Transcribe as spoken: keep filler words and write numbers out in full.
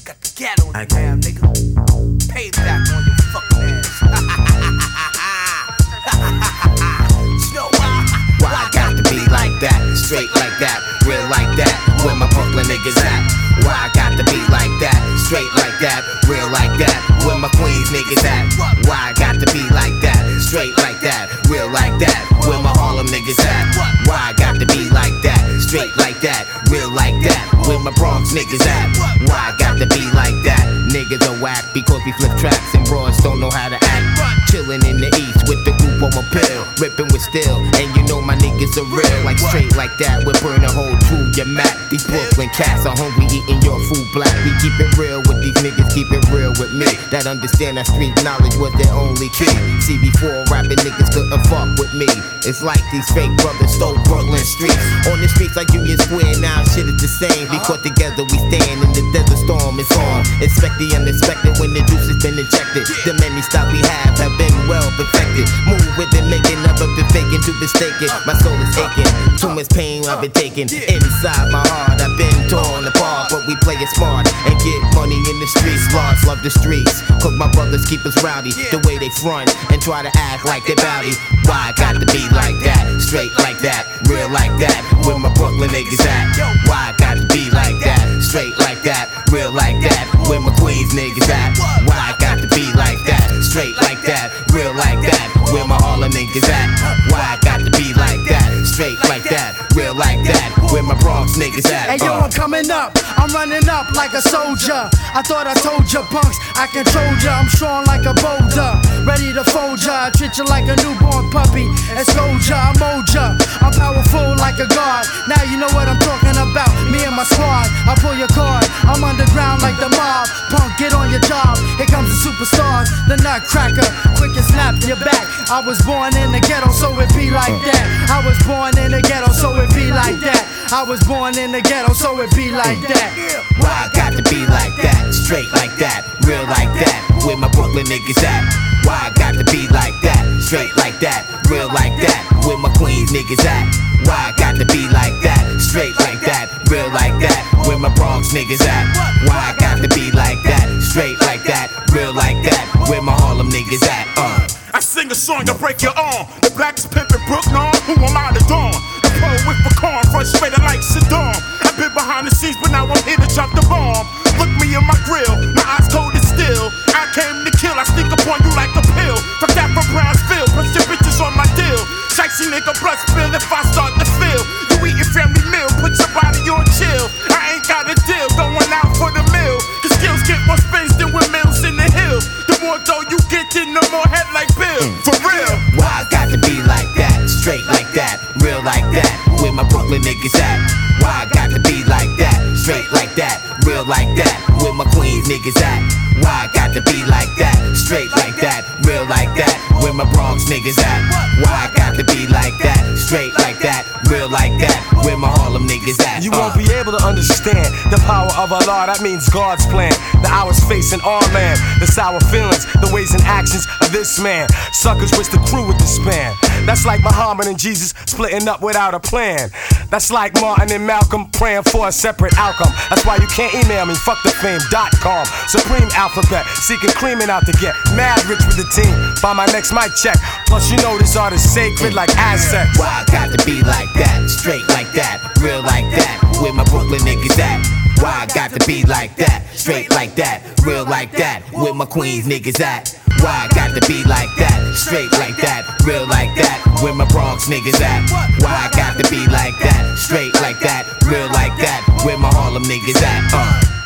Got the gat on you now, nigga. Payback on your fucking ass. You know why? Why I got to be like that, straight like that, real like that, where my Brooklyn niggas at? Why I got to be like that, straight like that, real like that, where my Queens niggas at? Why I got to be like that, straight like that, real like that, where my Harlem niggas at? Why I got to be like that, straight like that, real like that, where my Bronx niggas at? Why I got to be like that? Niggas are whack because we flip tracks and broads don't know how to act. Chillin' in the east with the group on my pill, rippin' with steel, and you know my niggas are real. Like straight like that, we burn a hole through your mat. These Brooklyn cats are hungry, eating your food black. We keep it real with these niggas, keep it real with me. That understand that street knowledge was their only key. See, before rapping niggas couldn't fuck with me. It's like these fake brothers stole Brooklyn streets. On the streets like Union Square, now shit is the same. Because together we stand in the desert storm, it's on. Expect the unexpected when the juice has been injected. The many styles we have have been well perfected. Move with it, making, never been faking, too mistaken. My soul is aching, too much pain I've been taking. Inside my heart, I've been torn apart. But we play it smart and get money in the streets. Lords love the streets, cause my brothers keep us rowdy. The way they front and try to act like they bowdy. Why I got to be like that, straight like that, real like that, where my Brooklyn niggas at? Why I got to be like that, straight like that, real like that, where my Queens niggas at? Why I got to be like that, straight like that, real like that, where my Harlem niggas at? Why I got to be like that, straight like that, real like that, where my Bronx niggas at? Hey yo, I'm coming up, I'm running up like a soldier. I thought I told ya, punks, I control ya. I'm strong like a boulder, ready to fold ya. I treat ya like a newborn puppy and scold ya. I mold ya, I'm powerful like a guard. Now you know what I'm talking about, me and my squad. I pull your card, I'm underground like the mob. Punk, get on your job, here comes the superstars. The nutcracker, quick and snap your back. I was born in the ghetto, so it be like that. I was born in the ghetto, so it be like that. I was born in the ghetto, so it be like that. Why I got to be like that, straight like that, real like that, where my Brooklyn niggas at? Why I got to be like that, straight like that, real like that, where my Queens niggas at? Why I got to be like that, straight like that, real like that, where my Bronx niggas at? Why I got to be like that, straight like that, real like that, where my Harlem niggas at? Uh. I sing a song to break your arm. The blackest pimpin' Brooklyn, who am I to dawn? The poet with the corn, frustrated like Saddam. I've been behind the scenes, but now I'm here to drop the bomb. Look me in my grill, my eyes cold as steel. I came to kill, I sneak upon you like a pill. From that from Brownsville, plus your bitches on my deal. Shicey nigga blood spill if I start to feel. You eatin' family meal, put your body on chill. I ain't got a deal, going out for the meal. Cause skills get more space than windmills in the hill. The more dough you get, then the more head like Bill. For real. Why I got to be like that, straight like that, real like that, where my Brooklyn niggas at? Why I got to be like that, straight like that, real like that, where my Queens niggas at? Why I got to be like that, straight like that, real like that, where my Bronx niggas at? Why I got to be like that, straight like that, real like that, where my Harlem niggas at? You won't be able to understand the power of Allah, that means God's plan. The hours facing our land, the sour feelings, the ways and actions of this man. Suckers wish the crew would disband. That's like Muhammad and Jesus splitting up without a plan. That's like Martin and Malcolm praying for a separate outcome. That's why you can't email me, fuck the fame dot com. Supreme alphabet, seeking creaming out to get mad rich with the team. Buy my next mic check. Plus you know this art is sacred like Aztec. Why I got to be like that, straight like that, real like that, where my Brooklyn niggas at? Why I got to be like that, straight like that, real like that, where my Queens niggas at? Why I got to be like that, straight like that, real like that, where my Bronx niggas at? Why I got to be like that, straight like that, real like that, where my Harlem niggas at? Uh.